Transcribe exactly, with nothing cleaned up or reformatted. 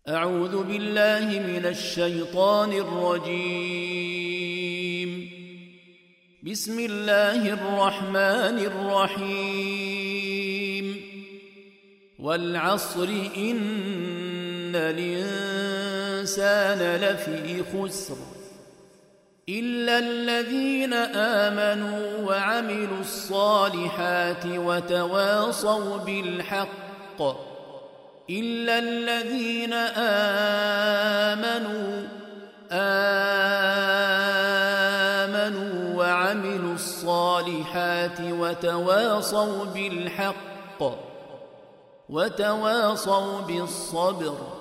أعوذ بالله من الشيطان الرجيم. بسم الله الرحمن الرحيم. والعصر إن الإنسان لفي خسر إلا الذين آمنوا وعملوا الصالحات وتواصوا بالحق إلا الذين آمنوا آمنوا وعملوا الصالحات وتواصوا بالحق وتواصوا بالصبر